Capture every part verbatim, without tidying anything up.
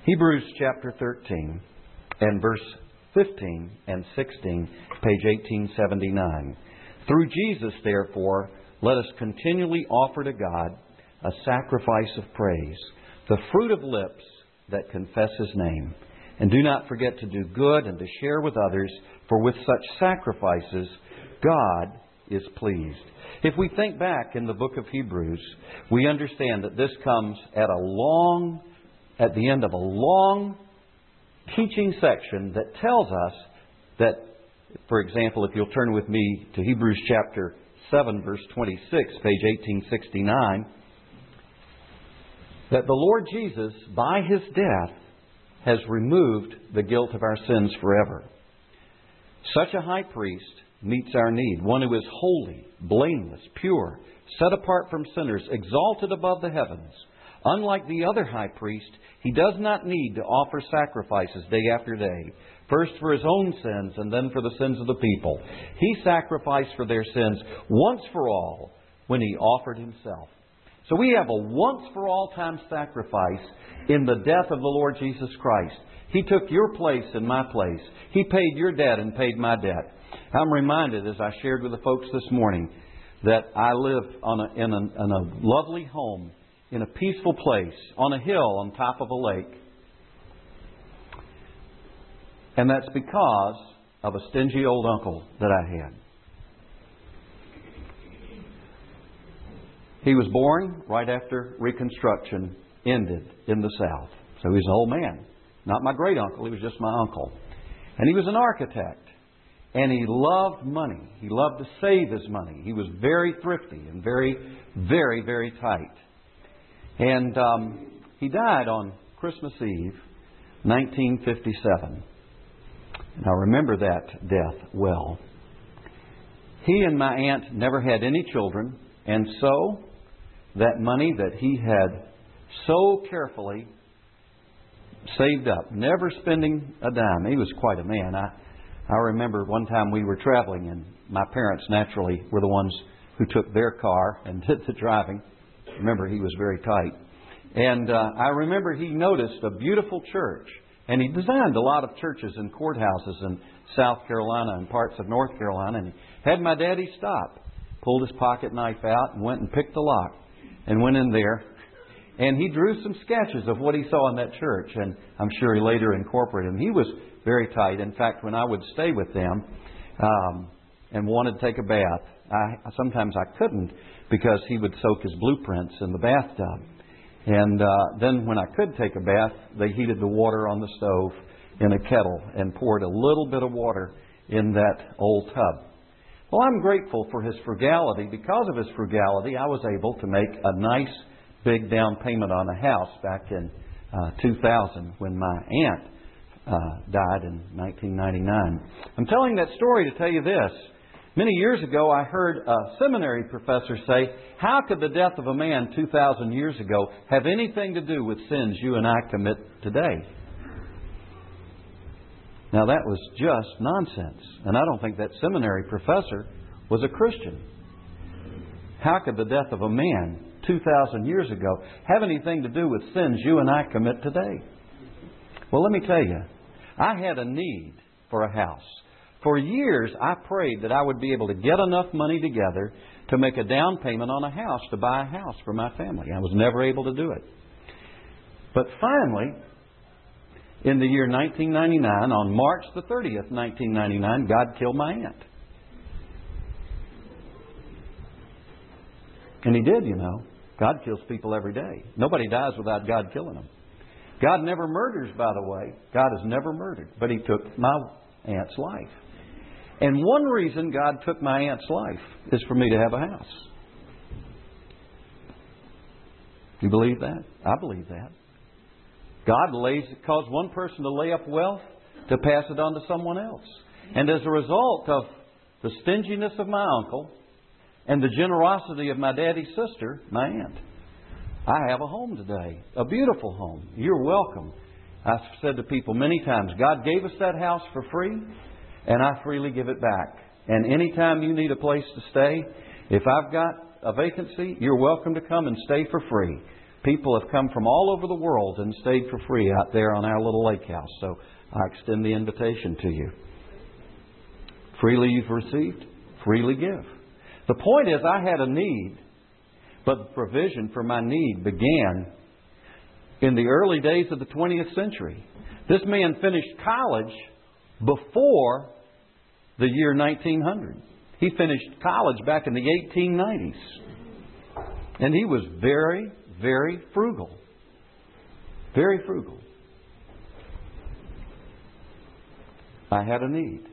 Hebrews chapter thirteen and verse fifteen and sixteen, page eighteen seventy-nine. Through Jesus, therefore, let us continually offer to God a sacrifice of praise, the fruit of lips that confess His name. And do not forget to do good and to share with others, for with such sacrifices God is pleased. If we think back in the book of Hebrews, we understand that this comes at a long, at the end of a long teaching section that tells us that, for example, if you'll turn with me to Hebrews chapter seven, verse twenty-six, page eighteen sixty-nine, that the Lord Jesus, by His death, has removed the guilt of our sins forever. Such a high priest meets our need, one who is holy, blameless, pure, set apart from sinners, exalted above the heavens. Unlike the other high priest, He does not need to offer sacrifices day after day, first for His own sins and then for the sins of the people. He sacrificed for their sins once for all when He offered Himself. So we have a once-for-all time sacrifice in the death of the Lord Jesus Christ. He took your place in my place. He paid your debt and paid my debt. I'm reminded, as I shared with the folks this morning, that I live on a, in, a, in a lovely home, in a peaceful place, on a hill on top of a lake. And that's because of a stingy old uncle that I had. He was born right after Reconstruction ended in the South. So he was an old man. Not my great uncle, he was just my uncle. And he was an architect. And he loved money. He loved to save his money. He was very thrifty and very, very, very tight. And um, he died on Christmas Eve, nineteen fifty-seven. And I remember that death well. He and my aunt never had any children. And so that money that he had so carefully saved up, never spending a dime. He was quite a man. I, I remember one time we were traveling, and my parents naturally were the ones who took their car and did the driving. Remember, he was very tight. And uh, I remember he noticed a beautiful church, and he designed a lot of churches and courthouses in South Carolina and parts of North Carolina, and he had my daddy stop, pulled his pocket knife out, and went and picked the lock, and went in there. And he drew some sketches of what he saw in that church, and I'm sure he later incorporated them. He was very tight. In fact, when I would stay with them um, and wanted to take a bath, I, sometimes I couldn't because he would soak his blueprints in the bathtub. And uh, then when I could take a bath, they heated the water on the stove in a kettle and poured a little bit of water in that old tub. Well, I'm grateful for his frugality. Because of his frugality, I was able to make a nice big down payment on a house back in uh, two thousand when my aunt uh, died in nineteen ninety-nine. I'm telling that story to tell you this. Many years ago, I heard a seminary professor say, how could the death of a man two thousand years ago have anything to do with sins you and I commit today? Now, that was just nonsense. And I don't think that seminary professor was a Christian. How could the death of a man two thousand years ago have anything to do with sins you and I commit today? Well, let me tell you, I had a need for a house. For years, I prayed that I would be able to get enough money together to make a down payment on a house, to buy a house for my family. I was never able to do it. But finally, in the year nineteen ninety-nine, on March the thirtieth, nineteen ninety-nine, God killed my aunt. And He did, you know. God kills people every day. Nobody dies without God killing them. God never murders, by the way. God has never murdered. But He took my aunt's life. And one reason God took my aunt's life is for me to have a house. You believe that? I believe that. God lays, caused one person to lay up wealth to pass it on to someone else. And as a result of the stinginess of my uncle and the generosity of my daddy's sister, my aunt, I have a home today. A beautiful home. You're welcome. I've said to people many times, God gave us that house for free, and I freely give it back. And anytime you need a place to stay, if I've got a vacancy, you're welcome to come and stay for free. People have come from all over the world and stayed for free out there on our little lake house. So I extend the invitation to you. Freely you've received, freely give. The point is, I had a need, but the provision for my need began in the early days of the twentieth century. This man finished college before the year nineteen hundred. He finished college back in the eighteen nineties. And he was very, very frugal. Very frugal. I had a need.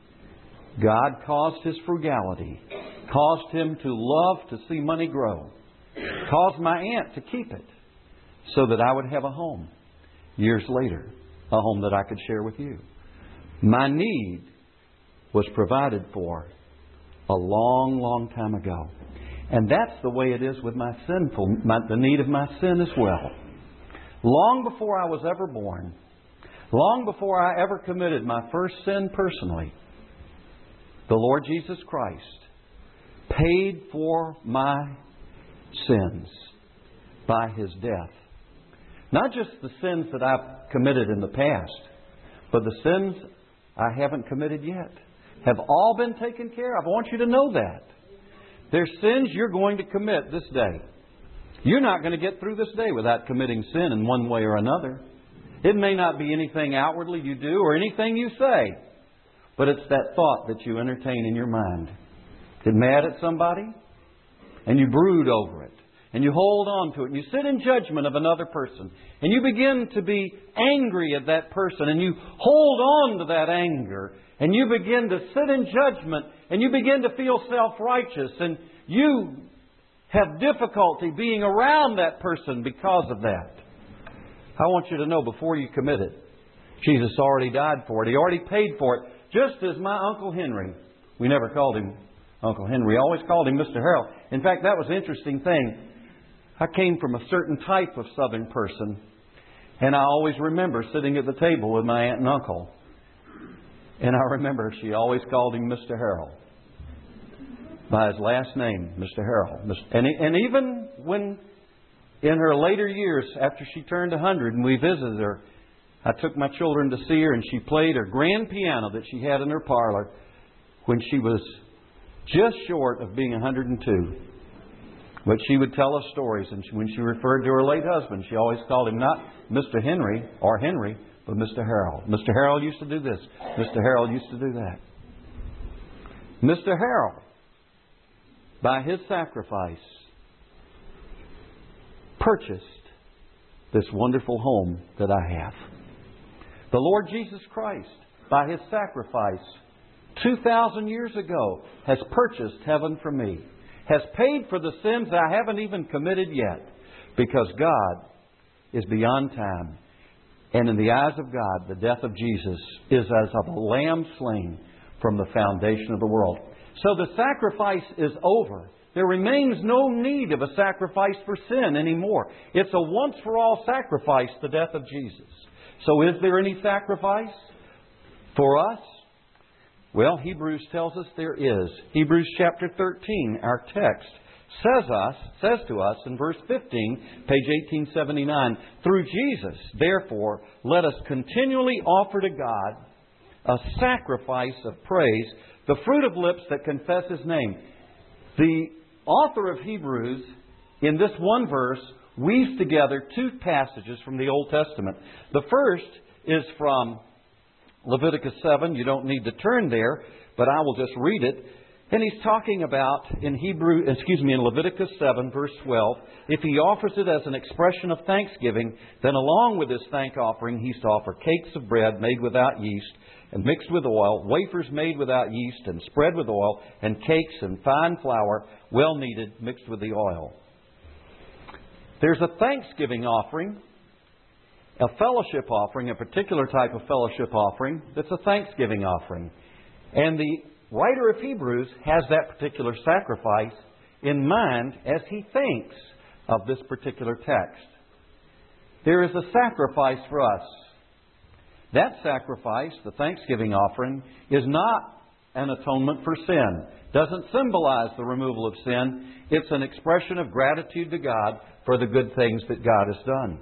God caused his frugality, caused him to love to see money grow, caused my aunt to keep it so that I would have a home. Years later, a home that I could share with you. My need was provided for a long, long time ago. And that's the way it is with my sinful, my, the need of my sin as well. Long before I was ever born, long before I ever committed my first sin personally, the Lord Jesus Christ paid for my sins by His death. Not just the sins that I've committed in the past, but the sins I haven't committed yet have all been taken care of. I want you to know that. There's sins you're going to commit this day. You're not going to get through this day without committing sin in one way or another. It may not be anything outwardly you do or anything you say, but it's that thought that you entertain in your mind. Get mad at somebody and you brood over it. And you hold on to it. And you sit in judgment of another person. And you begin to be angry at that person. And you hold on to that anger. And you begin to sit in judgment. And you begin to feel self-righteous. And you have difficulty being around that person because of that. I want you to know before you commit it, Jesus already died for it. He already paid for it. Just as my Uncle Henry. We never called him Uncle Henry. We always called him Mister Harold. In fact, that was an interesting thing. I came from a certain type of Southern person, and I always remember sitting at the table with my aunt and uncle. And I remember she always called him Mister Harold by his last name, Mister Harold. And, and even when in her later years, after she turned one hundred and we visited her, I took my children to see her and she played her grand piano that she had in her parlor when she was just short of being one hundred two. But she would tell us stories, and she, when she referred to her late husband, she always called him not Mister Henry or Henry, but Mister Harold. Mister Harold used to do this. Mister Harold used to do that. Mister Harold, by his sacrifice, purchased this wonderful home that I have. The Lord Jesus Christ, by His sacrifice, two thousand years ago, has purchased heaven for me. Has paid for the sins I haven't even committed yet. Because God is beyond time. And in the eyes of God, the death of Jesus is as of a lamb slain from the foundation of the world. So the sacrifice is over. There remains no need of a sacrifice for sin anymore. It's a once-for-all sacrifice, the death of Jesus. So is there any sacrifice for us? Well, Hebrews tells us there is. Hebrews chapter thirteen, our text, says us, says to us in verse fifteen, page eighteen seventy-nine, through Jesus, therefore, let us continually offer to God a sacrifice of praise, the fruit of lips that confess His name. The author of Hebrews, in this one verse, weaves together two passages from the Old Testament. The first is from Leviticus seven. You don't need to turn there, but I will just read it. And he's talking about in Hebrew, excuse me, in Leviticus seven, verse twelve, if he offers it as an expression of thanksgiving, then along with his thank offering, he's to offer cakes of bread made without yeast and mixed with oil, wafers made without yeast and spread with oil, and cakes and fine flour, well kneaded, mixed with the oil. There's a thanksgiving offering, a fellowship offering, a particular type of fellowship offering that's a thanksgiving offering. And the writer of Hebrews has that particular sacrifice in mind as he thinks of this particular text. There is a sacrifice for us. That sacrifice, the thanksgiving offering, is not an atonement for sin. Doesn't symbolize the removal of sin. It's an expression of gratitude to God for the good things that God has done.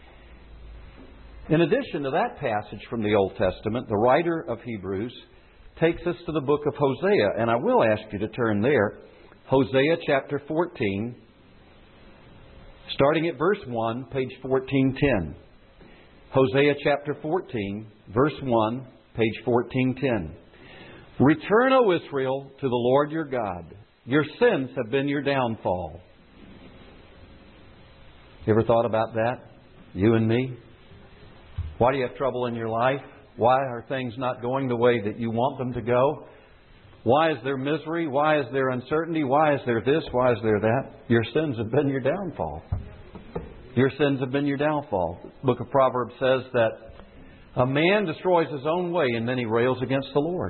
In addition to that passage from the Old Testament, the writer of Hebrews takes us to the book of Hosea, and I will ask you to turn there. Hosea chapter fourteen, starting at verse one, page fourteen ten. Hosea chapter fourteen, verse one, page fourteen ten. Return, O Israel, to the Lord your God. Your sins have been your downfall. You ever thought about that? You and me? Why do you have trouble in your life? Why are things not going the way that you want them to go? Why is there misery? Why is there uncertainty? Why is there this? Why is there that? Your sins have been your downfall. Your sins have been your downfall. The book of Proverbs says that a man destroys his own way and then he rails against the Lord.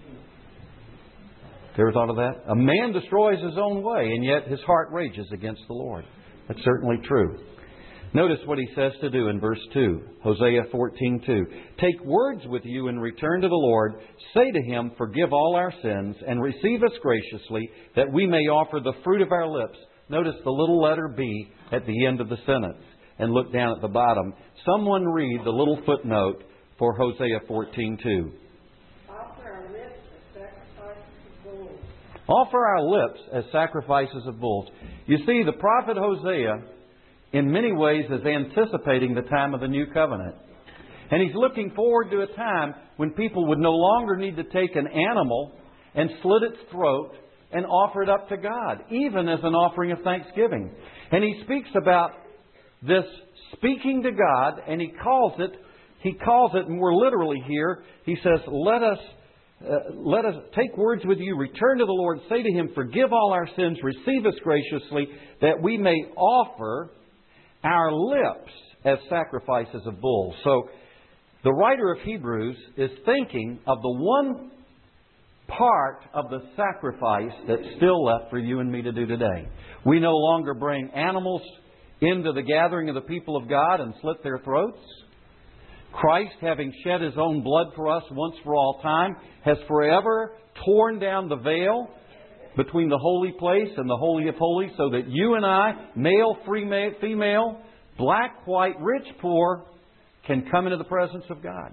Have you ever thought of that? A man destroys his own way and yet his heart rages against the Lord. That's certainly true. Notice what he says to do in verse two, Hosea fourteen two. Take words with you and return to the Lord. Say to Him, forgive all our sins and receive us graciously, that we may offer the fruit of our lips. Notice the little letter B at the end of the sentence. And look down at the bottom. Someone read the little footnote for Hosea fourteen two. Offer our lips as sacrifices of bulls. Offer our lips as sacrifices of bulls. You see, the prophet Hosea, in many ways, is anticipating the time of the new covenant. And he's looking forward to a time when people would no longer need to take an animal and slit its throat and offer it up to God, even as an offering of thanksgiving. And he speaks about this speaking to God, and he calls it, he calls it more literally here, he says, let us Uh, let us take words with you, return to the Lord, say to Him, forgive all our sins, receive us graciously, that we may offer our lips as sacrifices of bulls. So the writer of Hebrews is thinking of the one part of the sacrifice that's still left for you and me to do today. We no longer bring animals into the gathering of the people of God and slit their throats. Christ, having shed His own blood for us once for all time, has forever torn down the veil between the holy place and the Holy of Holies, so that you and I, male, free, female, black, white, rich, poor, can come into the presence of God.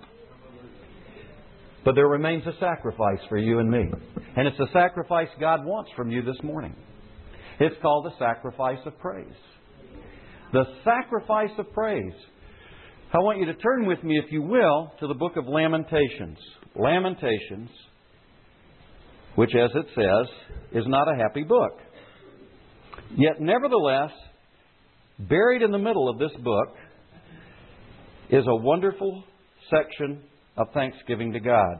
But there remains a sacrifice for you and me. And it's a sacrifice God wants from you this morning. It's called the sacrifice of praise. The sacrifice of praise. I want you to turn with me, if you will, to the book of Lamentations. Lamentations, which, as it says, is not a happy book. Yet, nevertheless, buried in the middle of this book is a wonderful section of thanksgiving to God.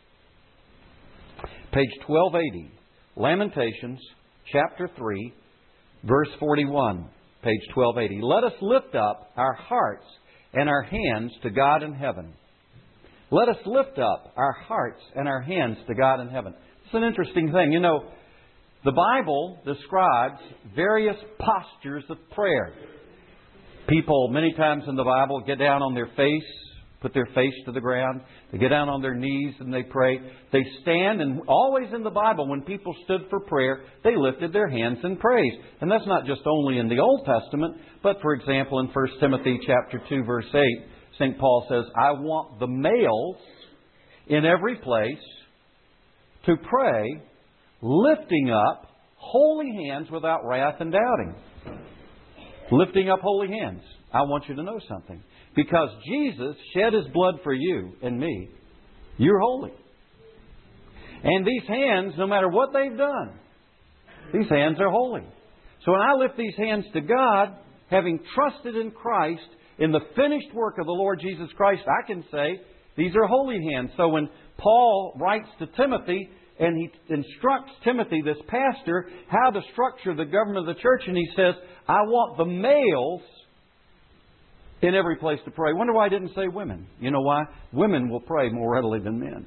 Page twelve eighty, Lamentations, chapter three, verse forty-one. Page twelve eighty. Let us lift up our hearts and our hands to God in heaven. Let us lift up our hearts and our hands to God in heaven. It's an interesting thing. You know, the Bible describes various postures of prayer. People, many times in the Bible, get down on their face, put their face to the ground. They get down on their knees and they pray. They stand, and always in the Bible, when people stood for prayer, they lifted their hands in praise. And that's not just only in the Old Testament, but, for example, in First Timothy chapter two, verse eight, Saint Paul says, I want the males in every place to pray, lifting up holy hands without wrath and doubting. Lifting up holy hands. I want you to know something. Because Jesus shed His blood for you and me, you're holy. And these hands, no matter what they've done, these hands are holy. So when I lift these hands to God, having trusted in Christ, in the finished work of the Lord Jesus Christ, I can say, these are holy hands. So when Paul writes to Timothy, and he instructs Timothy, this pastor, how to structure the government of the church, and he says, I want the males in every place to pray. Wonder why I didn't say women. You know why? Women will pray more readily than men.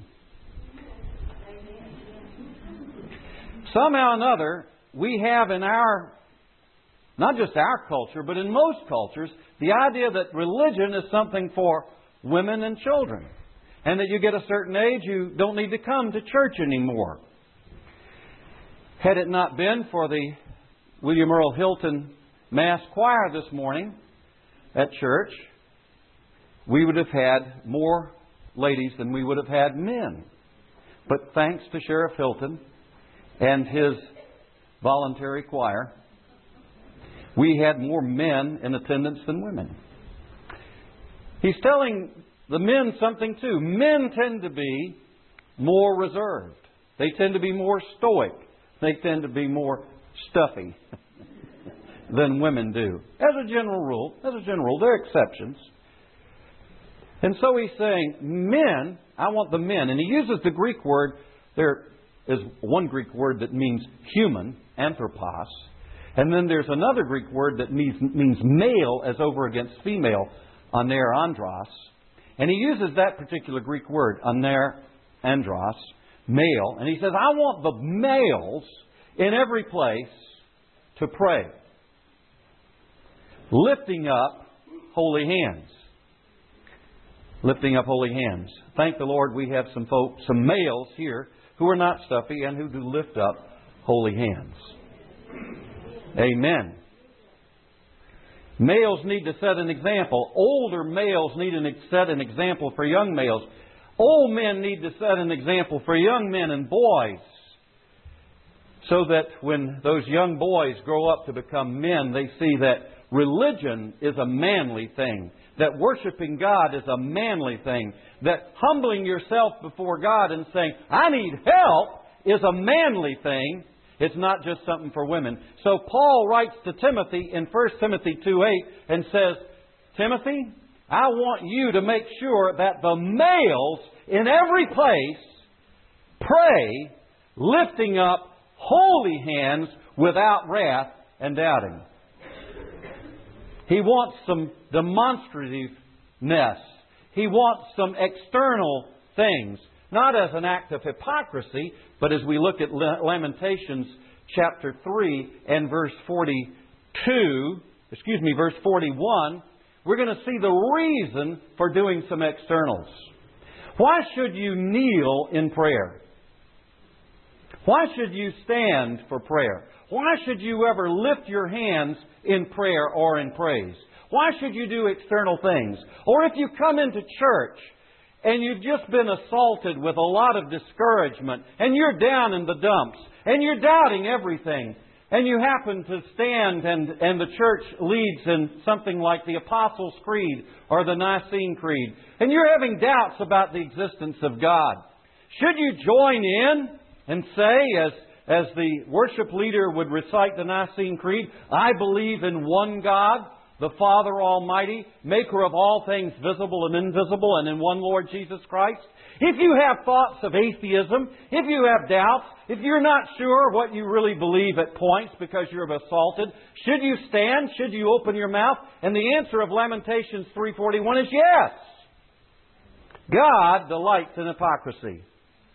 Somehow or another, we have in our, not just our culture, but in most cultures, the idea that religion is something for women and children. and that you get a certain age, you don't need to come to church anymore. Had it not been for the William Earl Hilton Mass Choir this morning at church, we would have had more ladies than we would have had men. But thanks to Sheriff Hilton and his voluntary choir, we had more men in attendance than women. He's telling the men something too. Men tend to be more reserved. They tend to be more stoic. They tend to be more stuffy than women do. As a general rule, as a general rule, there are exceptions. And so he's saying, men, I want the men. And he uses the Greek word, there is one Greek word that means human, anthropos. And then there's another Greek word that means, means male as over against female, aner andros. And he uses that particular Greek word, aner andros, male. And he says, I want the males in every place to pray, lifting up holy hands. Lifting up holy hands. Thank the Lord we have some folk, some males here who are not stuffy and who do lift up holy hands. Amen. Males need to set an example. Older males need to set an example for young males. Old men need to set an example for young men and boys, so that when those young boys grow up to become men, they see that religion is a manly thing, that worshiping God is a manly thing, that humbling yourself before God and saying, I need help, is a manly thing. It's not just something for women. So Paul writes to Timothy in First Timothy two eight and says, Timothy, I want you to make sure that the males in every place pray, lifting up holy hands without wrath and doubting. He wants some demonstrativeness. He wants some external things. Not as an act of hypocrisy, but as we look at Lamentations chapter three and verse forty-two, excuse me, verse forty-one, we're going to see the reason for doing some externals. Why should you kneel in prayer? Why should you stand for prayer? Why should you ever lift your hands in prayer or in praise? Why should you do external things? Or if you come into church and you've just been assaulted with a lot of discouragement and you're down in the dumps and you're doubting everything and you happen to stand and, and the church leads in something like the Apostles' Creed or the Nicene Creed and you're having doubts about the existence of God, should you join in and say, as As the worship leader would recite the Nicene Creed, I believe in one God, the Father Almighty, maker of all things visible and invisible, and in one Lord Jesus Christ? If you have thoughts of atheism, if you have doubts, if you're not sure what you really believe at points because you're assaulted, should you stand? Should you open your mouth? And the answer of Lamentations three forty-one is yes. God delights in hypocrisy.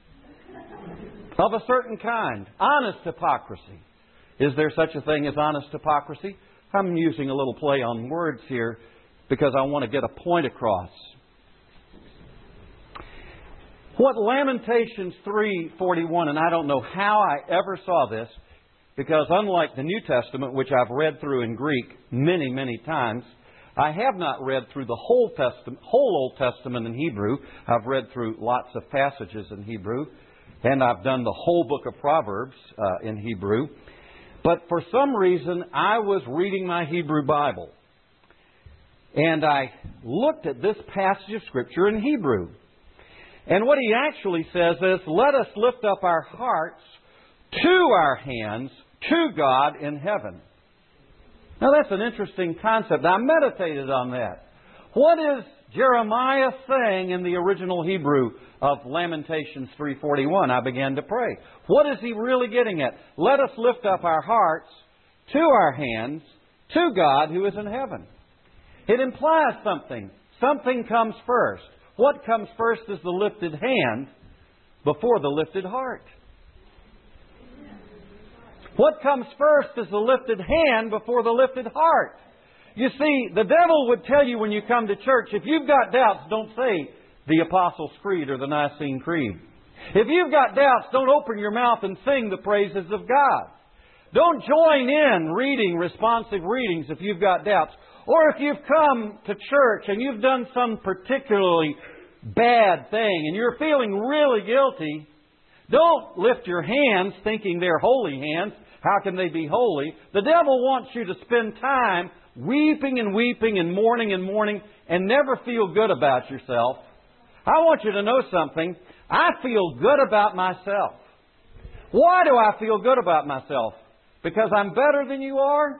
Of a certain kind. Honest hypocrisy. Is there such a thing as honest hypocrisy? I'm using a little play on words here because I want to get a point across. What Lamentations three forty-one, and I don't know how I ever saw this, because unlike the New Testament, which I've read through in Greek many, many times, I have not read through the whole Testament, whole Old Testament in Hebrew. I've read through lots of passages in Hebrew. And I've done the whole book of Proverbs uh, in Hebrew. But for some reason, I was reading my Hebrew Bible. And I looked at this passage of Scripture in Hebrew. And what he actually says is, let us lift up our hearts to our hands to God in heaven. Now that's an interesting concept. I meditated on that. What is Jeremiah saying in the original Hebrew of Lamentations three forty-one? I began to pray. What is he really getting at? Let us lift up our hearts to our hands to God who is in heaven. It implies something. Something comes first. What comes first is the lifted hand before the lifted heart. What comes first is the lifted hand before the lifted heart. You see, the devil would tell you when you come to church, if you've got doubts, don't say, the Apostles' Creed or the Nicene Creed. If you've got doubts, don't open your mouth and sing the praises of God. Don't join in reading responsive readings if you've got doubts. Or if you've come to church and you've done some particularly bad thing and you're feeling really guilty, don't lift your hands thinking they're holy hands. How can they be holy? The devil wants you to spend time weeping and weeping and mourning and mourning and never feel good about yourself. I want you to know something. I feel good about myself. Why do I feel good about myself? Because I'm better than you are?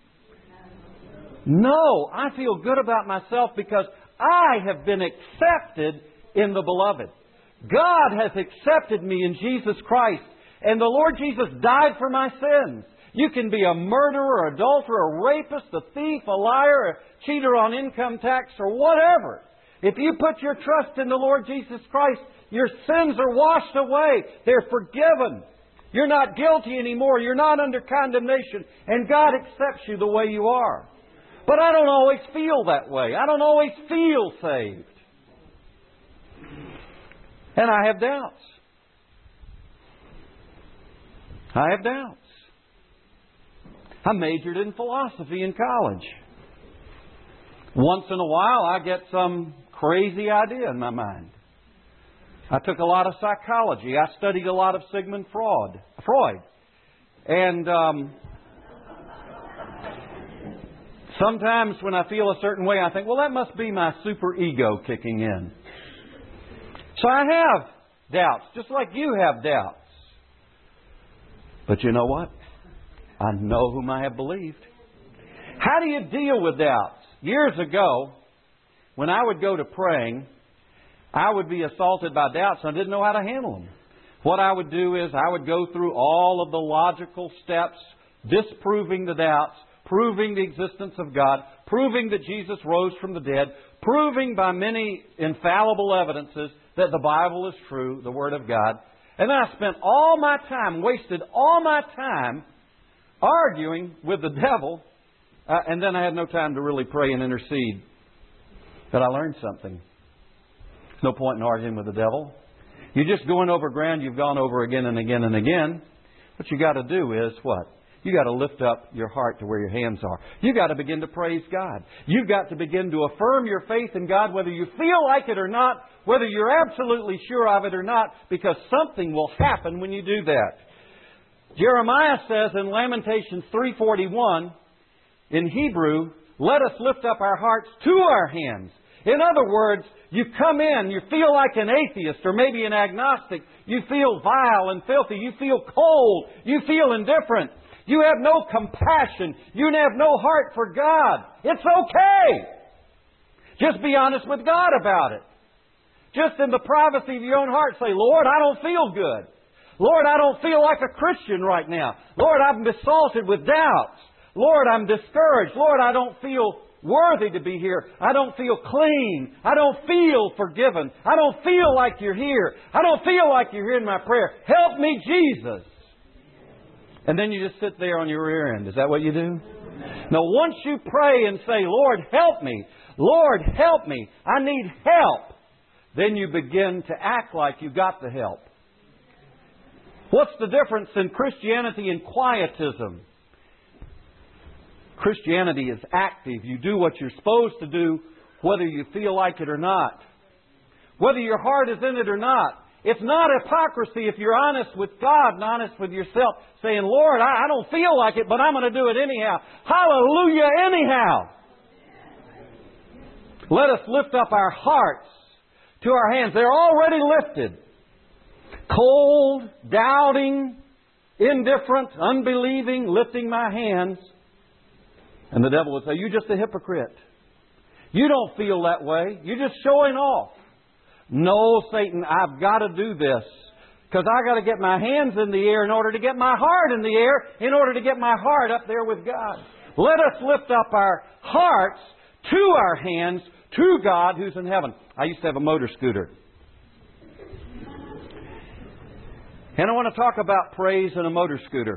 No, I feel good about myself because I have been accepted in the Beloved. God has accepted me in Jesus Christ. And the Lord Jesus died for my sins. You can be a murderer, adulterer, a rapist, a thief, a liar, a cheater on income tax, or whatever. If you put your trust in the Lord Jesus Christ, your sins are washed away. They're forgiven. You're not guilty anymore. You're not under condemnation. And God accepts you the way you are. But I don't always feel that way. I don't always feel saved. And I have doubts. I have doubts. I majored in philosophy in college. Once in a while, I get some crazy idea in my mind. I took a lot of psychology. I studied a lot of Sigmund Freud. Freud. And um, sometimes when I feel a certain way, I think, well, that must be my super ego kicking in. So I have doubts, just like you have doubts. But you know what? I know whom I have believed. How do you deal with doubts? Years ago, when I would go to praying, I would be assaulted by doubts and I didn't know how to handle them. What I would do is I would go through all of the logical steps, disproving the doubts, proving the existence of God, proving that Jesus rose from the dead, proving by many infallible evidences that the Bible is true, the Word of God. And then I spent all my time, wasted all my time arguing with the devil, uh, and then I had no time to really pray and intercede. But I learned something. There's no point in arguing with the devil. You're just going over ground you've gone over again and again and again. What you got to do is what? You got to lift up your heart to where your hands are. You got to begin to praise God. You've got to begin to affirm your faith in God, whether you feel like it or not, whether you're absolutely sure of it or not, because something will happen when you do that. Jeremiah says in Lamentations three forty-one, in Hebrew, let us lift up our hearts to our hands. In other words, you come in, you feel like an atheist or maybe an agnostic. You feel vile and filthy. You feel cold. You feel indifferent. You have no compassion. You have no heart for God. It's okay. Just be honest with God about it. Just in the privacy of your own heart, say, Lord, I don't feel good. Lord, I don't feel like a Christian right now. Lord, I'm assaulted with doubts. Lord, I'm discouraged. Lord, I don't feel worthy to be here. I don't feel clean. I don't feel forgiven. I don't feel like you're here. I don't feel like you're hearing my prayer. Help me, Jesus. And then you just sit there on your rear end. Is that what you do? Now, once you pray and say, Lord, help me. Lord, help me. I need help. Then you begin to act like you got the help. What's the difference in Christianity and quietism? Christianity is active. You do what you're supposed to do, whether you feel like it or not. Whether your heart is in it or not. It's not hypocrisy if you're honest with God and honest with yourself, saying, Lord, I, I don't feel like it, but I'm going to do it anyhow. Hallelujah, anyhow. Let us lift up our hearts to our hands. They're already lifted. Cold, doubting, indifferent, unbelieving, lifting my hands. And the devil would say, you're just a hypocrite. You don't feel that way. You're just showing off. No, Satan, I've got to do this. Because I've got to get my hands in the air in order to get my heart in the air, in order to get my heart up there with God. Let us lift up our hearts to our hands, to God who's in heaven. I used to have a motor scooter. And I want to talk about praise in a motor scooter.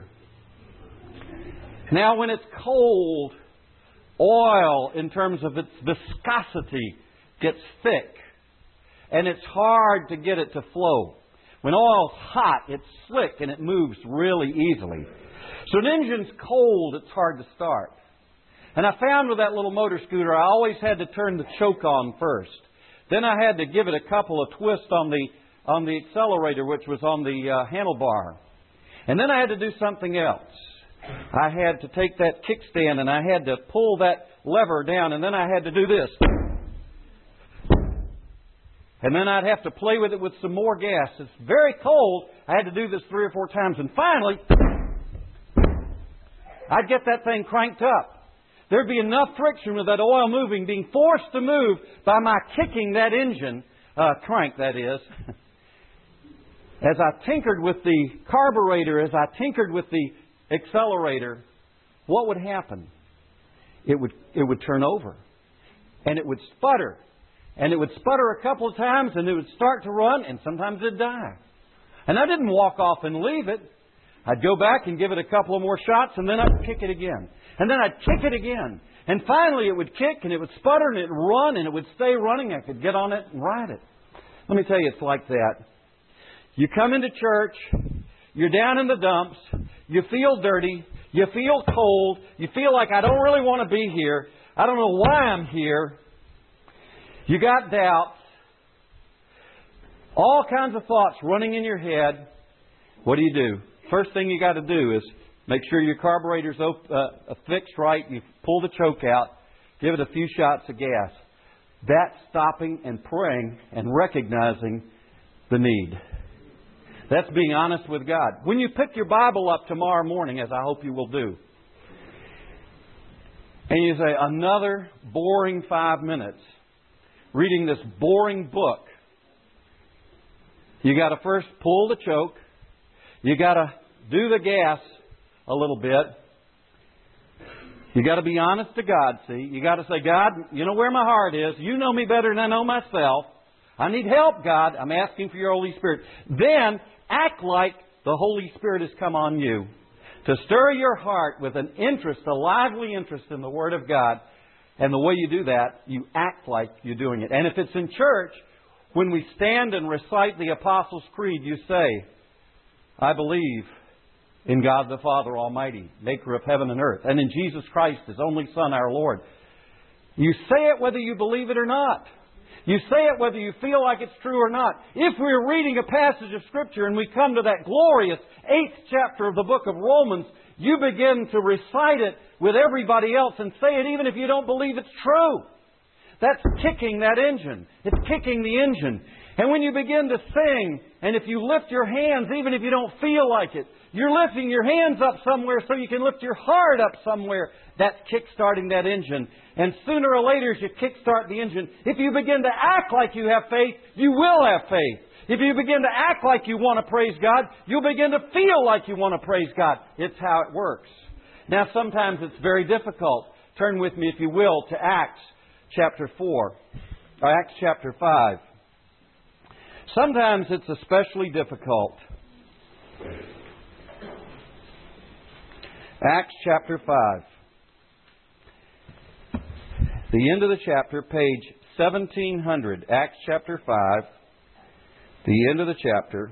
Now, when it's cold, oil, in terms of its viscosity, gets thick. and it's hard to get it to flow. When oil's hot, it's slick and it moves really easily. So an engine's cold, it's hard to start. And I found with that little motor scooter, I always had to turn the choke on first. Then I had to give it a couple of twists on the on the accelerator, which was on the uh, handlebar. And then I had to do something else. I had to take that kickstand and I had to pull that lever down, and then I had to do this. And then I'd have to play with it with some more gas. It's very cold. I had to do this three or four times. And finally, I'd get that thing cranked up. There'd be enough friction with that oil moving, being forced to move by my kicking that engine, uh, crank that is. As I tinkered with the carburetor, as I tinkered with the accelerator, what would happen? It would, it would turn over. And it would sputter. And it would sputter a couple of times, and it would start to run, and sometimes it'd die. And I didn't walk off and leave it. I'd go back and give it a couple of more shots, and then I'd kick it again. And then I'd kick it again. And finally it would kick, and it would sputter, and it'd run, and it would stay running. I could get on it and ride it. Let me tell you, it's like that. You come into church, you're down in the dumps, you feel dirty, you feel cold, you feel like I don't really want to be here, I don't know why I'm here. You got doubts, all kinds of thoughts running in your head. What do you do? First thing you got to do is make sure your carburetor's uh, fixed right. You pull the choke out, give it a few shots of gas. That's stopping and praying and recognizing the need. That's being honest with God. When you pick your Bible up tomorrow morning, as I hope you will do, and you say, another boring five minutes reading this boring book, you got to first pull the choke. You got to do the gas a little bit. You got to be honest to God, see. You got to say, God, you know where my heart is. You know me better than I know myself. I need help, God. I'm asking for your Holy Spirit. Then act like the Holy Spirit has come on you to stir your heart with an interest, a lively interest in the Word of God. And the way you do that, you act like you're doing it. And if it's in church, when we stand and recite the Apostles' Creed, you say, I believe in God the Father Almighty, maker of heaven and earth, and in Jesus Christ, His only Son, our Lord. You say it whether you believe it or not. You say it whether you feel like it's true or not. If we're reading a passage of Scripture and we come to that glorious eighth chapter of the book of Romans, you begin to recite it with everybody else and say it even if you don't believe it's true. That's kicking that engine. It's kicking the engine. And when you begin to sing, and if you lift your hands, even if you don't feel like it, you're lifting your hands up somewhere so you can lift your heart up somewhere. That's kick-starting that engine. And sooner or later, as you kick-start the engine, if you begin to act like you have faith, you will have faith. If you begin to act like you want to praise God, you'll begin to feel like you want to praise God. It's how it works. Now, sometimes it's very difficult. Turn with me, if you will, to Acts chapter four, or Acts chapter five. Sometimes it's especially difficult. Acts chapter five. The end of the chapter, page seventeen hundred. Acts chapter five. The end of the chapter.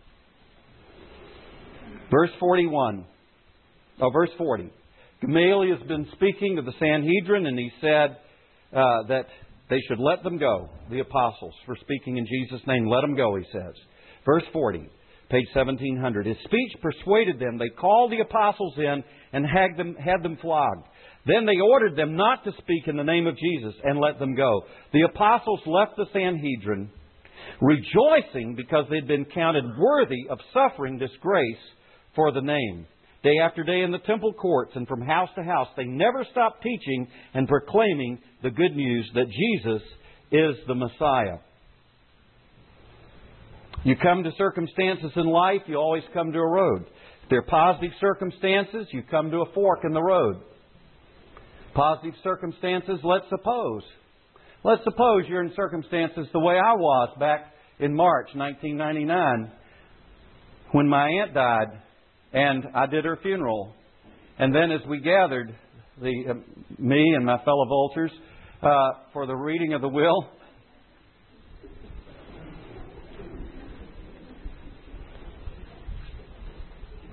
Verse forty-one. Oh, verse forty. Gamaliel has been speaking to the Sanhedrin, and he said uh, that they should let them go, the apostles, for speaking in Jesus' name. Let them go, he says. Verse forty, page seventeen hundred. His speech persuaded them. They called the apostles in and had them, had them flogged. Then they ordered them not to speak in the name of Jesus and let them go. The apostles left the Sanhedrin, rejoicing because they'd been counted worthy of suffering disgrace for the name. Day after day in the temple courts and from house to house, they never stopped teaching and proclaiming the good news that Jesus is the Messiah. You come to circumstances in life, you always come to a road. If they're positive circumstances, you come to a fork in the road. Positive circumstances, let's suppose. Let's suppose you're in circumstances the way I was back in March nineteen ninety-nine when my aunt died. And I did her funeral. And then as we gathered, the uh, me and my fellow vultures, uh, for the reading of the will,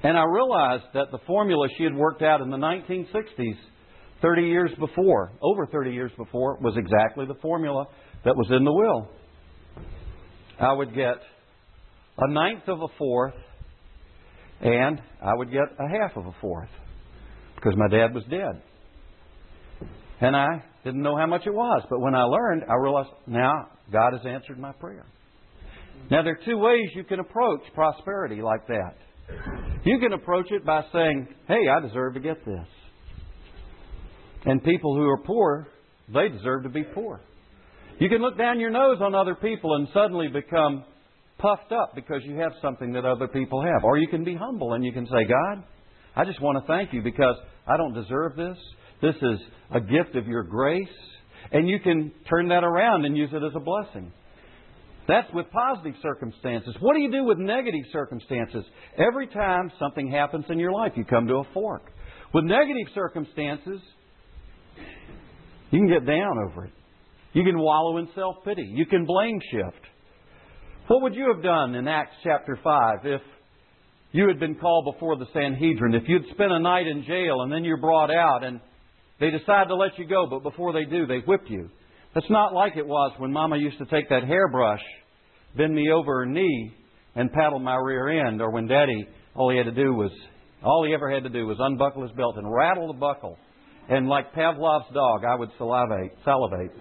And I realized that the formula she had worked out in the nineteen sixties, thirty years before, over thirty years before, was exactly the formula that was in the will. I would get a ninth of a fourth, and I would get a half of a fourth, because my dad was dead. And I didn't know how much it was. But when I learned, I realized, now God has answered my prayer. Now, there are two ways you can approach prosperity like that. You can approach it by saying, hey, I deserve to get this. And people who are poor, they deserve to be poor. You can look down your nose on other people and suddenly become puffed up because you have something that other people have. Or you can be humble and you can say, God, I just want to thank you because I don't deserve this. This is a gift of your grace. And you can turn that around and use it as a blessing. That's with positive circumstances. What do you do with negative circumstances? Every time something happens in your life, you come to a fork. With negative circumstances, you can get down over it. You can wallow in self-pity. You can blame shift. What would you have done in Acts chapter five if you had been called before the Sanhedrin? If you'd spent a night in jail and then you're brought out and they decide to let you go, but before they do, they whip you. That's not like it was when Mama used to take that hairbrush, bend me over her knee, and paddle my rear end. Or when Daddy, all he had to do was, all he ever had to do was unbuckle his belt and rattle the buckle. And like Pavlov's dog, I would salivate. salivate.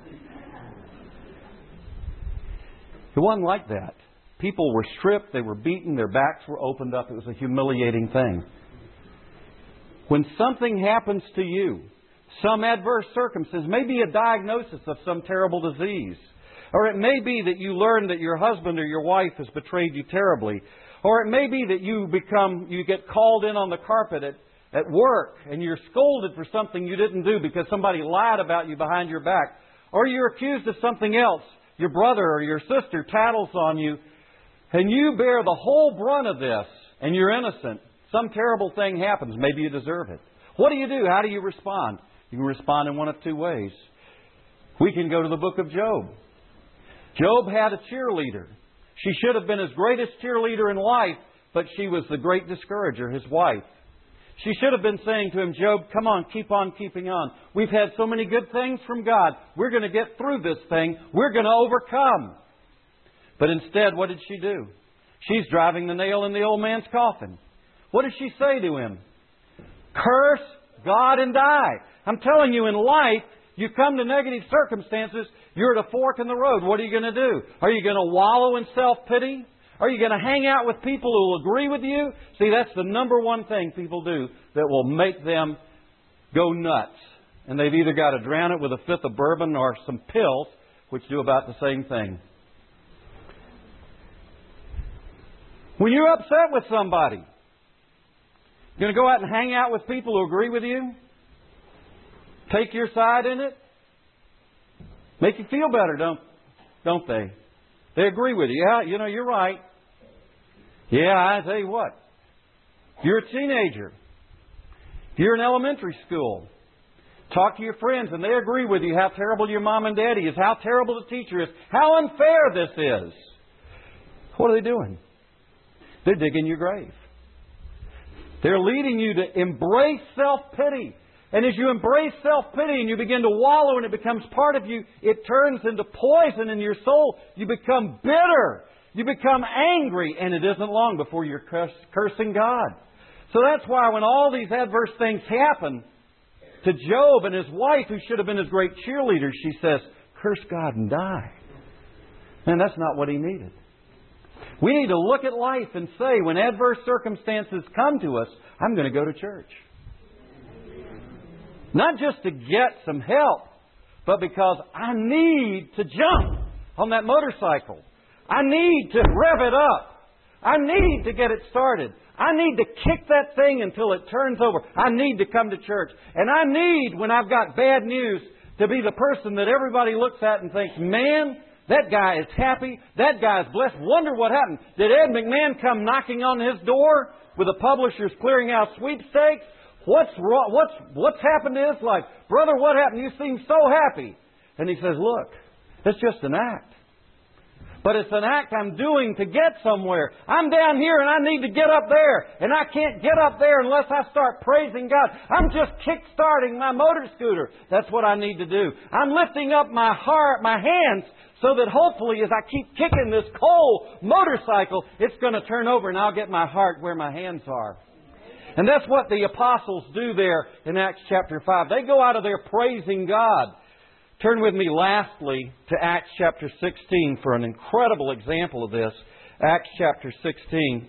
It wasn't like that. People were stripped, they were beaten, their backs were opened up. It was a humiliating thing. When something happens to you, some adverse circumstance, maybe a diagnosis of some terrible disease, or it may be that you learn that your husband or your wife has betrayed you terribly, or it may be that you become, you get called in on the carpet at, at work and you're scolded for something you didn't do because somebody lied about you behind your back, or you're accused of something else. Your brother or your sister tattles on you, and you bear the whole brunt of this, and you're innocent. Some terrible thing happens. Maybe you deserve it. What do you do? How do you respond? You can respond in one of two ways. We can go to the book of Job. Job had a cheerleader. She should have been his greatest cheerleader in life, but she was the great discourager, his wife. She should have been saying to him, Job, come on, keep on keeping on. We've had so many good things from God. We're going to get through this thing. We're going to overcome. But instead, what did she do? She's driving the nail in the old man's coffin. What does she say to him? Curse God and die. I'm telling you, in life, you come to negative circumstances, you're at a fork in the road. What are you going to do? Are you going to wallow in self-pity? Are you going to hang out with people who will agree with you? See, that's the number one thing people do that will make them go nuts. And they've either got to drown it with a fifth of bourbon or some pills, which do about the same thing. When you're upset with somebody, you're going to go out and hang out with people who agree with you? Take your side in it? Make you feel better, don't, don't they? They agree with you. Yeah, you know, you're right. Yeah, I tell you what. If you're a teenager, if you're in elementary school, talk to your friends and they agree with you how terrible your mom and daddy is, how terrible the teacher is, how unfair this is. What are they doing? They're digging your grave. They're leading you to embrace self-pity. And as you embrace self-pity and you begin to wallow and it becomes part of you, it turns into poison in your soul. You become bitter. You become angry. And it isn't long before you're cursing God. So that's why when all these adverse things happen to Job and his wife, who should have been his great cheerleader, she says, curse God and die. And that's not what he needed. We need to look at life and say, when adverse circumstances come to us, I'm going to go to church. Not just to get some help, but because I need to jump on that motorcycle. I need to rev it up. I need to get it started. I need to kick that thing until it turns over. I need to come to church. And I need, when I've got bad news, to be the person that everybody looks at and thinks, man, that guy is happy. That guy is blessed. Wonder what happened. Did Ed McMahon come knocking on his door with the publishers clearing out sweepstakes? What's wrong? What's, what's happened to his life? Brother, what happened? You seem so happy. And he says, look, it's just an act. but it's an act I'm doing to get somewhere. I'm down here and I need to get up there, and I can't get up there unless I start praising God. I'm just kick-starting my motor scooter. That's what I need to do. I'm lifting up my heart, my hands, so that hopefully as I keep kicking this coal motorcycle, it's going to turn over and I'll get my heart where my hands are. And that's what the apostles do there in Acts chapter five. They go out of there praising God. Turn with me lastly to Acts chapter sixteen for an incredible example of this. Acts chapter sixteen.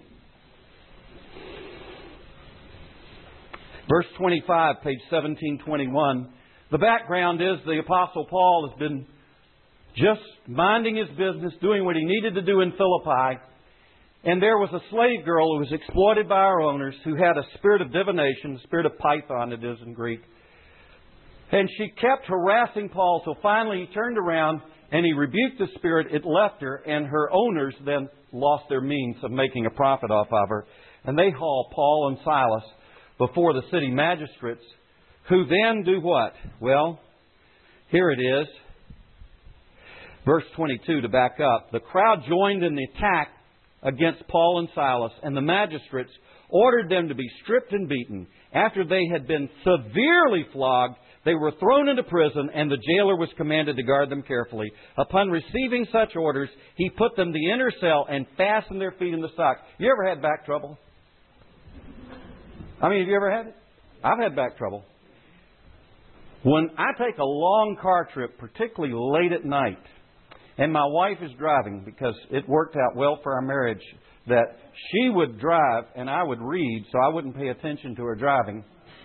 Verse twenty-five, page seventeen twenty-one. The background is the Apostle Paul has been just minding his business, doing what he needed to do in Philippi. And there was a slave girl who was exploited by our owners who had a spirit of divination, the spirit of Python it is in Greek. And she kept harassing Paul, so finally he turned around and he rebuked the spirit. It left her, and her owners then lost their means of making a profit off of her. And they haul Paul and Silas before the city magistrates, who then do what? Well, here it is. Verse twenty-two to back up. The crowd joined in the attack against Paul and Silas, and the magistrates ordered them to be stripped and beaten. After they had been severely flogged, they were thrown into prison, and the jailer was commanded to guard them carefully. Upon receiving such orders, he put them in the inner cell and fastened their feet in the stocks. You ever had back trouble? I mean, have you ever had it? I've had back trouble. When I take a long car trip, particularly late at night, and my wife is driving, because it worked out well for our marriage that she would drive and I would read, so I wouldn't pay attention to her driving.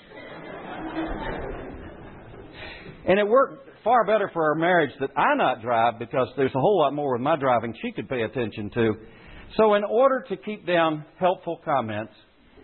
And it worked far better for our marriage that I not drive, because there's a whole lot more with my driving she could pay attention to. So in order to keep down helpful comments,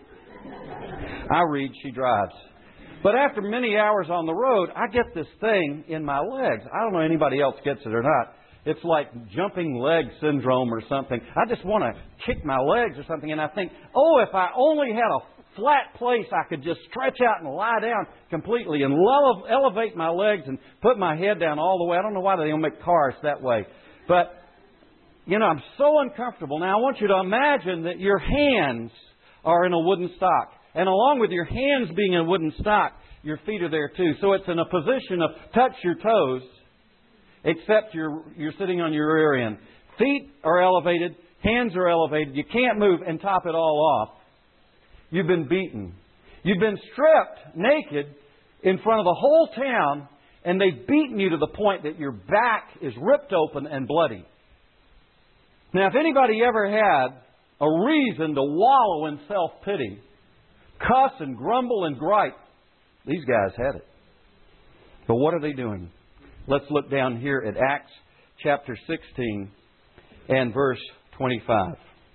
I read, she drives. But after many hours on the road, I get this thing in my legs. I don't know if anybody else gets it or not. It's like jumping leg syndrome or something. I just want to kick my legs or something. And I think, oh, if I only had a flat place, I could just stretch out and lie down completely and lo- elevate my legs and put my head down all the way. I don't know why they don't make cars that way. But, you know, I'm so uncomfortable. Now, I want you to imagine that your hands are in a wooden stock. And along with your hands being in a wooden stock, your feet are there too. So it's in a position of touch your toes, except you're, you're sitting on your rear end. Feet are elevated, hands are elevated. You can't move, and top it all off, you've been beaten. You've been stripped naked in front of the whole town, and they've beaten you to the point that your back is ripped open and bloody. Now, if anybody ever had a reason to wallow in self-pity, cuss and grumble and gripe, these guys had it. But what are they doing? Let's look down here at Acts chapter sixteen and verse twenty-five.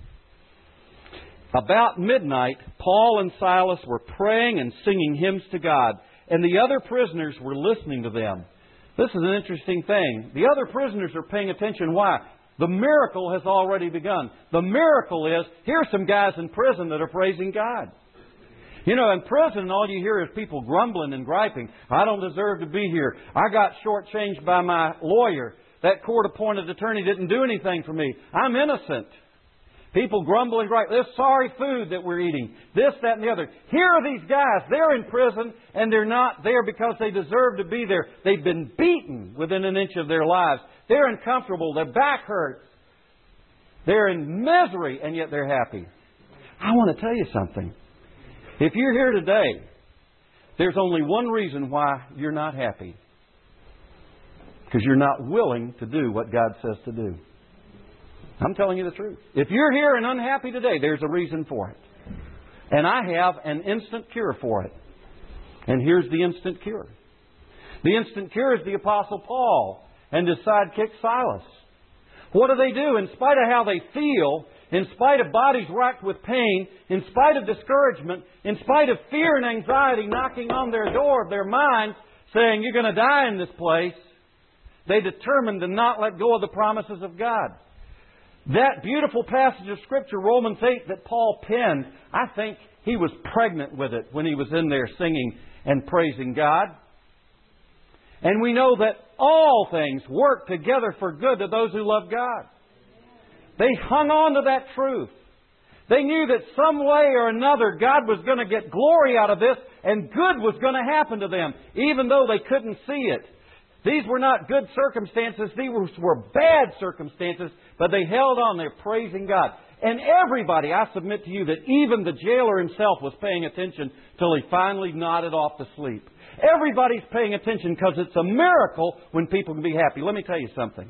About midnight, Paul and Silas were praying and singing hymns to God, and the other prisoners were listening to them. This is an interesting thing. The other prisoners are paying attention. Why? The miracle has already begun. The miracle is, here's some guys in prison that are praising God. You know, in prison, all you hear is people grumbling and griping. I don't deserve to be here. I got shortchanged by my lawyer. That court-appointed attorney didn't do anything for me. I'm innocent. People grumble and gripe. This sorry food that we're eating. This, that, and the other. Here are these guys. They're in prison, and they're not there because they deserve to be there. They've been beaten within an inch of their lives. They're uncomfortable. Their back hurts. They're in misery, and yet they're happy. I want to tell you something. If you're here today, there's only one reason why you're not happy. Because you're not willing to do what God says to do. I'm telling you the truth. If you're here and unhappy today, there's a reason for it. And I have an instant cure for it. And here's the instant cure. The instant cure is the Apostle Paul and his sidekick Silas. What do they do? In spite of how they feel, in spite of bodies racked with pain, in spite of discouragement, in spite of fear and anxiety knocking on their door of their minds, saying, you're going to die in this place, they determined to not let go of the promises of God. That beautiful passage of Scripture, Romans eight, that Paul penned, I think he was pregnant with it when he was in there singing and praising God. And we know that all things work together for good to those who love God. They hung on to that truth. They knew that some way or another God was going to get glory out of this and good was going to happen to them, even though they couldn't see it. These were not good circumstances. These were bad circumstances, but they held on. They're praising God. And everybody, I submit to you that even the jailer himself was paying attention till he finally nodded off to sleep. Everybody's paying attention because it's a miracle when people can be happy. Let me tell you something.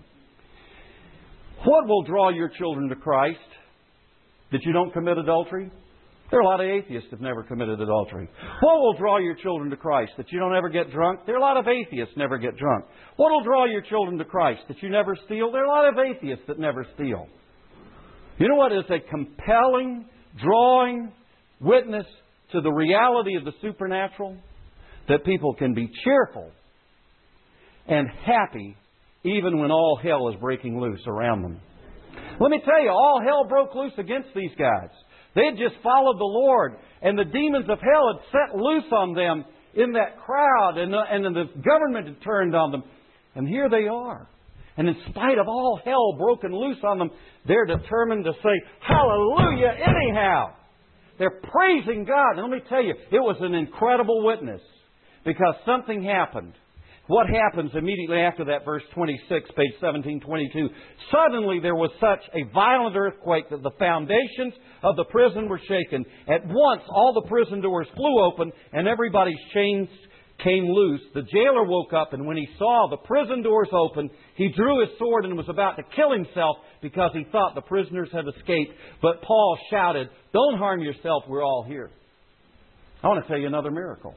What will draw your children to Christ? That you don't commit adultery? There are a lot of atheists that have never committed adultery. What will draw your children to Christ? That you don't ever get drunk? There are a lot of atheists that never get drunk. What will draw your children to Christ? That you never steal? There are a lot of atheists that never steal. You know what is a compelling, drawing witness to the reality of the supernatural? That people can be cheerful and happy even when all hell is breaking loose around them. Let me tell you, all hell broke loose against these guys. They had just followed the Lord, and the demons of hell had set loose on them in that crowd, and the, and the government had turned on them. And here they are. And in spite of all hell broken loose on them, they're determined to say, hallelujah anyhow. They're praising God. And let me tell you, it was an incredible witness because something happened. What happens immediately after that, verse twenty-six, page seventeen twenty-two? Suddenly there was such a violent earthquake that the foundations of the prison were shaken. At once all the prison doors flew open and everybody's chains came loose. The jailer woke up, and when he saw the prison doors open, he drew his sword and was about to kill himself because he thought the prisoners had escaped. But Paul shouted, "Don't harm yourself, we're all here." I want to tell you another miracle.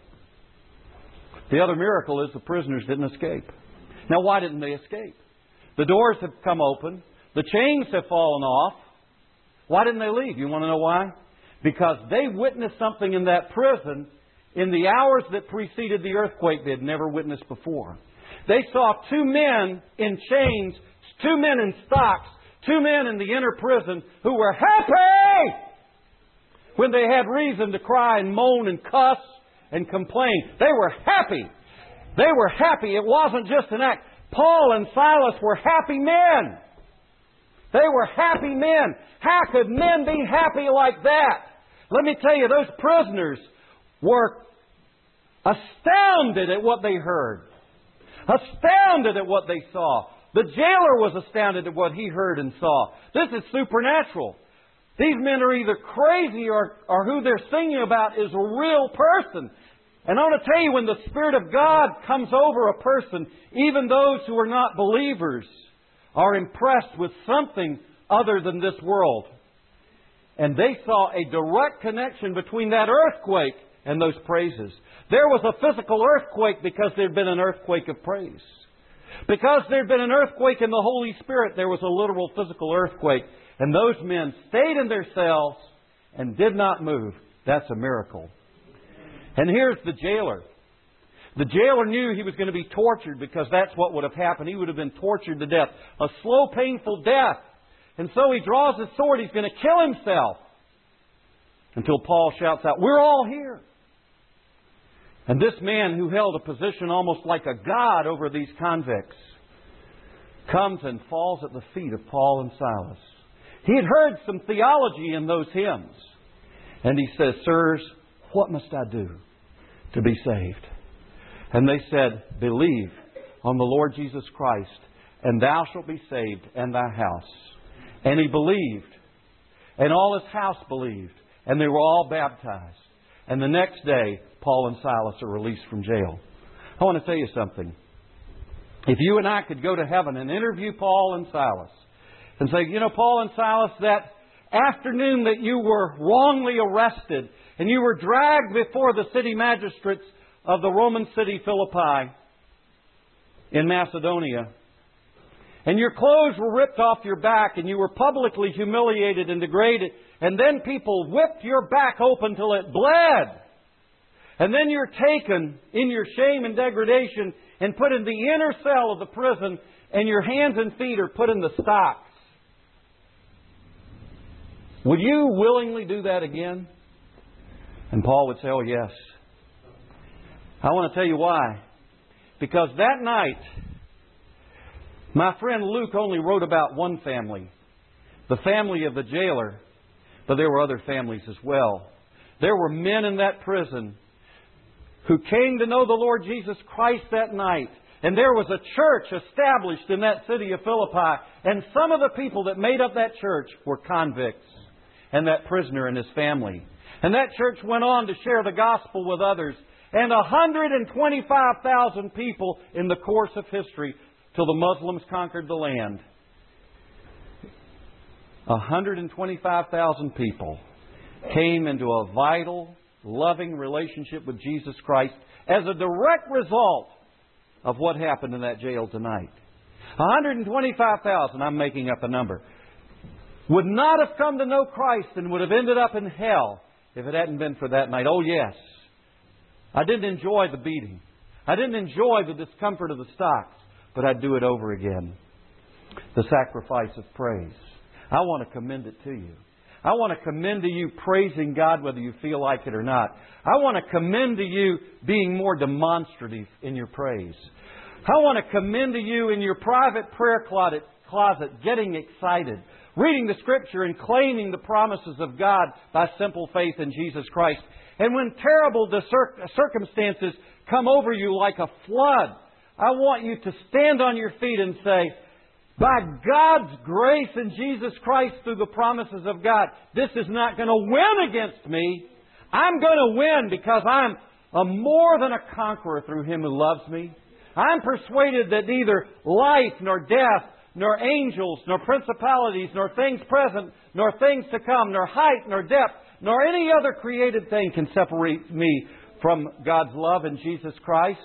The other miracle is the prisoners didn't escape. Now, why didn't they escape? The doors have come open. The chains have fallen off. Why didn't they leave? You want to know why? Because they witnessed something in that prison in the hours that preceded the earthquake they had never witnessed before. They saw two men in chains, two men in stocks, two men in the inner prison who were happy when they had reason to cry and moan and cuss and complain. They were happy. They were happy. It wasn't just an act. Paul and Silas were happy men. They were happy men. How could men be happy like that? Let me tell you, those prisoners were astounded at what they heard. Astounded at what they saw. The jailer was astounded at what he heard and saw. This is supernatural. These men are either crazy or, or who they're singing about is a real person. And I want to tell you, when the Spirit of God comes over a person, even those who are not believers are impressed with something other than this world. And they saw a direct connection between that earthquake and those praises. There was a physical earthquake because there had been an earthquake of praise. Because there had been an earthquake in the Holy Spirit, there was a literal physical earthquake. And those men stayed in their cells and did not move. That's a miracle. And here's the jailer. The jailer knew he was going to be tortured because that's what would have happened. He would have been tortured to death. A slow, painful death. And so he draws his sword. He's going to kill himself. Until Paul shouts out, "We're all here." And this man who held a position almost like a god over these convicts comes and falls at the feet of Paul and Silas. He had heard some theology in those hymns. And he says, "Sirs, what must I do to be saved?" And they said, "Believe on the Lord Jesus Christ, and thou shalt be saved, and thy house." And he believed, and all his house believed, and they were all baptized. And the next day, Paul and Silas are released from jail. I want to tell you something. If you and I could go to heaven and interview Paul and Silas and say, "You know, Paul and Silas, that afternoon that you were wrongly arrested and you were dragged before the city magistrates of the Roman city Philippi in Macedonia, and your clothes were ripped off your back and you were publicly humiliated and degraded, and then people whipped your back open till it bled. And then you're taken in your shame and degradation and put in the inner cell of the prison, and your hands and feet are put in the stocks. Would you willingly do that again?" And Paul would say, "Oh, yes." I want to tell you why. Because that night, my friend Luke only wrote about one family. the family of the jailer, but there were other families as well. There were men in that prison who came to know the Lord Jesus Christ that night. And there was a church established in that city of Philippi. And some of the people that made up that church were convicts. And that prisoner and his family. And that church went on to share the gospel with others. And one hundred twenty-five thousand people in the course of history till the Muslims conquered the land. one hundred twenty-five thousand people came into a vital, loving relationship with Jesus Christ as a direct result of what happened in that jail tonight. one hundred twenty-five thousand, I'm making up a number, would not have come to know Christ and would have ended up in hell if it hadn't been for that night. Oh yes, I didn't enjoy the beating. I didn't enjoy the discomfort of the stocks, but I'd do it over again. The sacrifice of praise. I want to commend it to you. I want to commend to you praising God whether you feel like it or not. I want to commend to you being more demonstrative in your praise. I want to commend to you in your private prayer closet, closet getting excited, reading the Scripture and claiming the promises of God by simple faith in Jesus Christ. And when terrible circumstances come over you like a flood, I want you to stand on your feet and say, by God's grace in Jesus Christ through the promises of God, this is not going to win against me. I'm going to win because I'm a more than a conqueror through Him who loves me. I'm persuaded that neither life nor death, nor angels, nor principalities, nor things present, nor things to come, nor height, nor depth, nor any other created thing can separate me from God's love in Jesus Christ.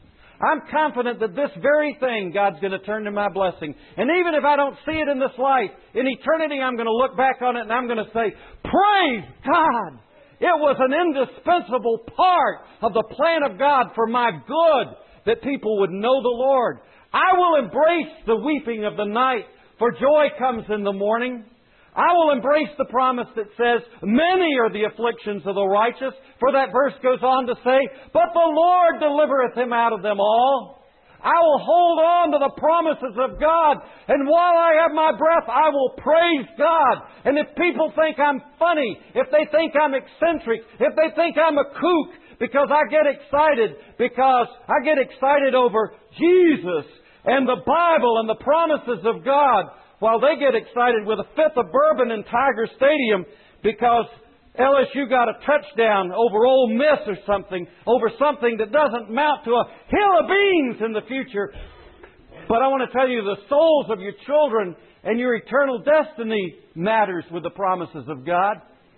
I'm confident that this very thing God's going to turn to my blessing. And even if I don't see it in this life, in eternity I'm going to look back on it and I'm going to say, praise God! It was an indispensable part of the plan of God for my good that people would know the Lord. I will embrace the weeping of the night, for joy comes in the morning. I will embrace the promise that says, many are the afflictions of the righteous. For that verse goes on to say, but the Lord delivereth him out of them all. I will hold on to the promises of God. And while I have my breath, I will praise God. And if people think I'm funny, if they think I'm eccentric, if they think I'm a kook, because I get excited, because I get excited over Jesus and the Bible and the promises of God, while they get excited with a fifth of bourbon in Tiger Stadium because L S U got a touchdown over Ole Miss or something, over something that doesn't mount to a hill of beans in the future. But I want to tell you, the souls of your children and your eternal destiny matters with the promises of God.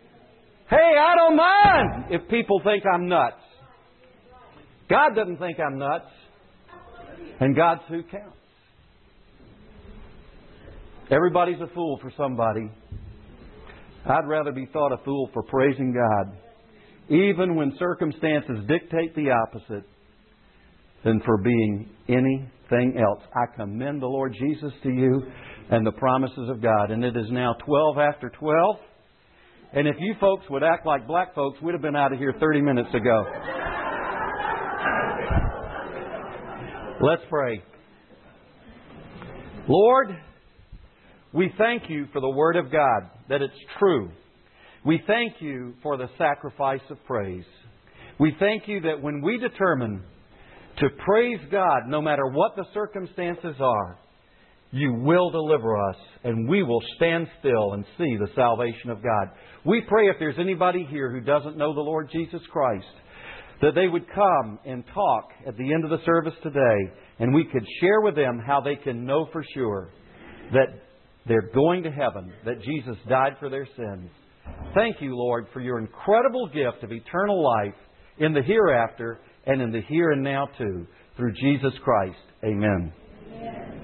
Hey, I don't mind if people think I'm nuts. God doesn't think I'm nuts. And God's who counts. Everybody's a fool for somebody. I'd rather be thought a fool for praising God, even when circumstances dictate the opposite, than for being anything else. I commend the Lord Jesus to you and the promises of God. And it is now twelve after twelve. And if you folks would act like black folks, we'd have been out of here thirty minutes ago. Let's pray. Lord, we thank You for the Word of God, that it's true. We thank You for the sacrifice of praise. We thank You that when we determine to praise God, no matter what the circumstances are, You will deliver us and we will stand still and see the salvation of God. We pray if there's anybody here who doesn't know the Lord Jesus Christ, that they would come and talk at the end of the service today and we could share with them how they can know for sure that they're going to heaven, that Jesus died for their sins. Thank You, Lord, for Your incredible gift of eternal life in the hereafter and in the here and now too, through Jesus Christ. Amen. Amen.